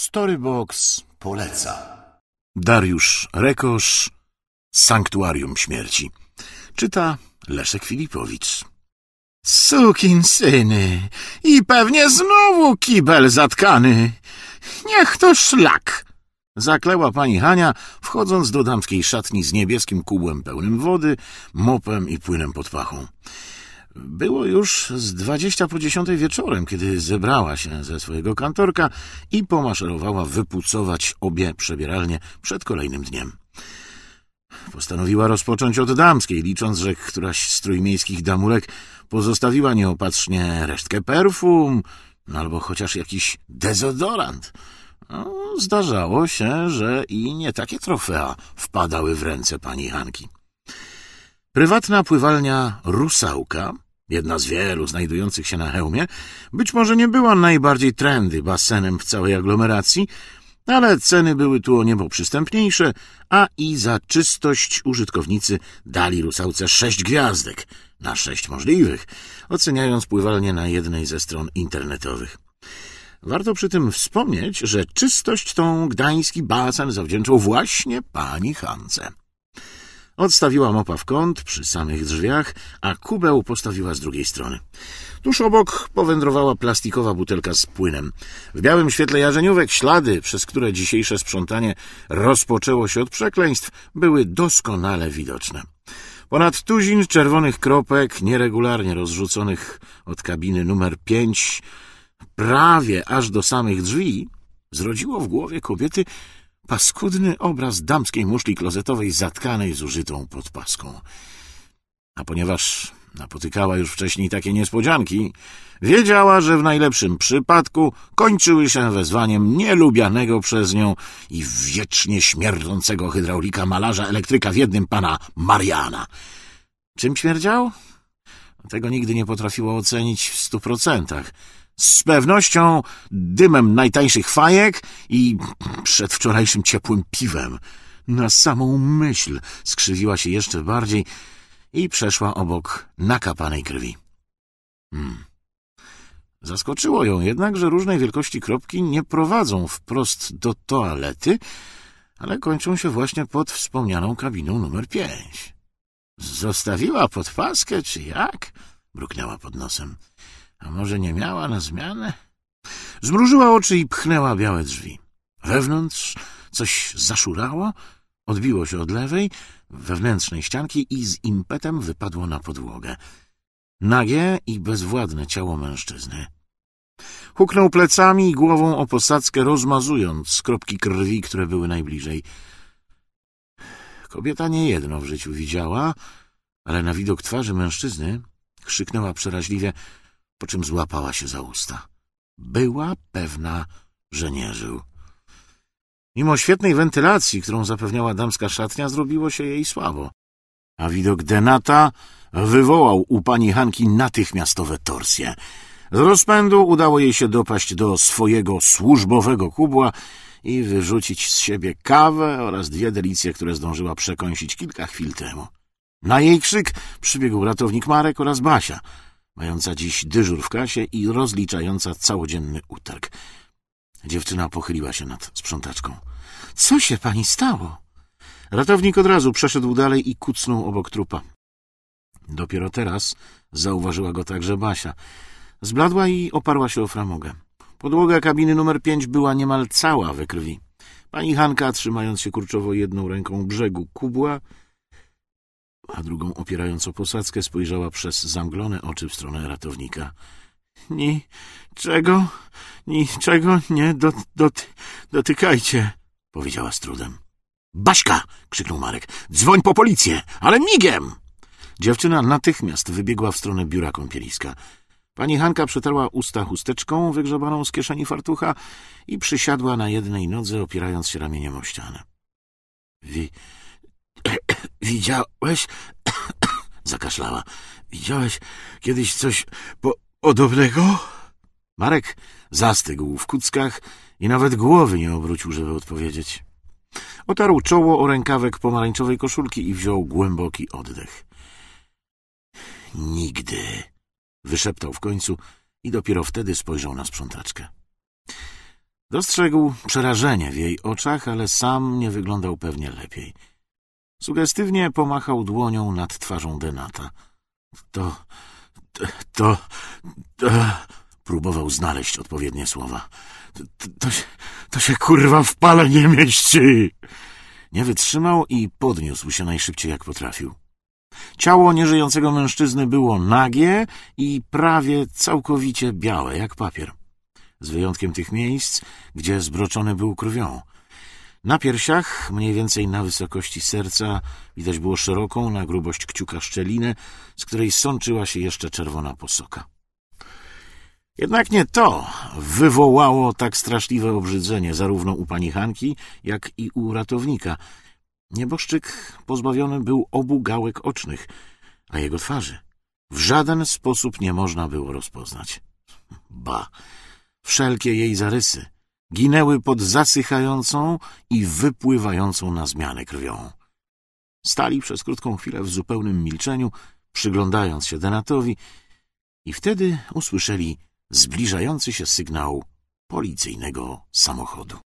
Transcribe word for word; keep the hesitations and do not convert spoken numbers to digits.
Storybox poleca. Dariusz Rekosz, Sanktuarium Śmierci. Czyta Leszek Filipowicz. Sukinsyny! I pewnie znowu kibel zatkany! Niech to szlak! Zakleła pani Hania, wchodząc do damskiej szatni z niebieskim kubłem pełnym wody, mopem i płynem pod pachą. Było już z dwadzieścia po dziesiątej wieczorem, kiedy zebrała się ze swojego kantorka i pomaszerowała wypucować obie przebieralnie przed kolejnym dniem. Postanowiła rozpocząć od damskiej, licząc, że któraś z trójmiejskich damulek pozostawiła nieopatrznie resztkę perfum, albo chociaż jakiś dezodorant. No, zdarzało się, że i nie takie trofea wpadały w ręce pani Hanki. Prywatna pływalnia Rusałka, jedna z wielu znajdujących się na Chełmie, być może nie była najbardziej trendy basenem w całej aglomeracji, ale ceny były tu o niebo przystępniejsze, a i za czystość użytkownicy dali Rusałce sześć gwiazdek na sześć możliwych, oceniając pływalnię na jednej ze stron internetowych. Warto przy tym wspomnieć, że czystość tą gdański basen zawdzięczał właśnie pani Hance. Odstawiła mopa w kąt przy samych drzwiach, a kubeł postawiła z drugiej strony. Tuż obok powędrowała plastikowa butelka z płynem. W białym świetle jarzeniówek ślady, przez które dzisiejsze sprzątanie rozpoczęło się od przekleństw, były doskonale widoczne. Ponad tuzin czerwonych kropek, nieregularnie rozrzuconych od kabiny numer pięć, prawie aż do samych drzwi, zrodziło w głowie kobiety paskudny obraz damskiej muszli klozetowej zatkanej zużytą podpaską. A ponieważ napotykała już wcześniej takie niespodzianki, wiedziała, że w najlepszym przypadku kończyły się wezwaniem nielubianego przez nią i wiecznie śmierdzącego hydraulika, malarza, elektryka w jednym, pana Mariana. Czym śmierdział? Tego nigdy nie potrafiła ocenić w stu procentach. Z pewnością dymem najtańszych fajek i przedwczorajszym ciepłym piwem. Na samą myśl skrzywiła się jeszcze bardziej i przeszła obok nakapanej krwi. Hmm. Zaskoczyło ją jednak, że różnej wielkości kropki nie prowadzą wprost do toalety, ale kończą się właśnie pod wspomnianą kabiną numer pięć. Zostawiła podpaskę, czy jak? Mruknęła pod nosem. A może nie miała na zmianę? Zmrużyła oczy i pchnęła białe drzwi. Wewnątrz coś zaszurało, odbiło się od lewej, wewnętrznej ścianki i z impetem wypadło na podłogę. Nagie i bezwładne ciało mężczyzny. Huknął plecami i głową o posadzkę, rozmazując kropki krwi, które były najbliżej. Kobieta niejedno w życiu widziała, ale na widok twarzy mężczyzny krzyknęła przeraźliwie, po czym złapała się za usta. Była pewna, że nie żył. Mimo świetnej wentylacji, którą zapewniała damska szatnia, zrobiło się jej słabo. A widok denata wywołał u pani Hanki natychmiastowe torsje. Z rozpędu udało jej się dopaść do swojego służbowego kubła i wyrzucić z siebie kawę oraz dwie delicje, które zdążyła przekąsić kilka chwil temu. Na jej krzyk przybiegł ratownik Marek oraz Basia, mająca dziś dyżur w kasie i rozliczająca całodzienny utarg. Dziewczyna pochyliła się nad sprzątaczką. — Co się pani stało? Ratownik od razu przeszedł dalej i kucnął obok trupa. Dopiero teraz zauważyła go także Basia. Zbladła i oparła się o framugę. Podłoga kabiny numer pięć była niemal cała we krwi. Pani Hanka, trzymając się kurczowo jedną ręką brzegu kubła, a drugą opierając o posadzkę, spojrzała przez zamglone oczy w stronę ratownika. — Niczego, niczego nie dot, dot, dotykajcie — powiedziała z trudem. — Baśka! — krzyknął Marek. — Dzwoń po policję, ale migiem! Dziewczyna natychmiast wybiegła w stronę biura kąpieliska. Pani Hanka przetarła usta chusteczką wygrzebaną z kieszeni fartucha i przysiadła na jednej nodze, opierając się ramieniem o ścianę. Wi... Widziałeś? Zakaszlała. Widziałeś kiedyś coś po podobnego? Marek zastygł w kuckach i nawet głowy nie obrócił, żeby odpowiedzieć. Otarł czoło o rękawek pomarańczowej koszulki i wziął głęboki oddech. Nigdy, wyszeptał w końcu i dopiero wtedy spojrzał na sprzątaczkę. Dostrzegł przerażenie w jej oczach, ale sam nie wyglądał pewnie lepiej. Sugestywnie pomachał dłonią nad twarzą Denata. To... to... to... to... Próbował znaleźć odpowiednie słowa. To, to, to, się, to się kurwa w pale nie mieści! Nie wytrzymał i podniósł się najszybciej jak potrafił. Ciało nieżyjącego mężczyzny było nagie i prawie całkowicie białe, jak papier. Z wyjątkiem tych miejsc, gdzie zbroczony był krwią. Na piersiach, mniej więcej na wysokości serca, widać było szeroką, na grubość kciuka szczelinę, z której sączyła się jeszcze czerwona posoka. Jednak nie to wywołało tak straszliwe obrzydzenie zarówno u pani Hanki, jak i u ratownika. Nieboszczyk pozbawiony był obu gałek ocznych, a jego twarzy w żaden sposób nie można było rozpoznać. Ba, wszelkie jej zarysy ginęły pod zasychającą i wypływającą na zmianę krwią. Stali przez krótką chwilę w zupełnym milczeniu, przyglądając się Denatowi, i wtedy usłyszeli zbliżający się sygnał policyjnego samochodu.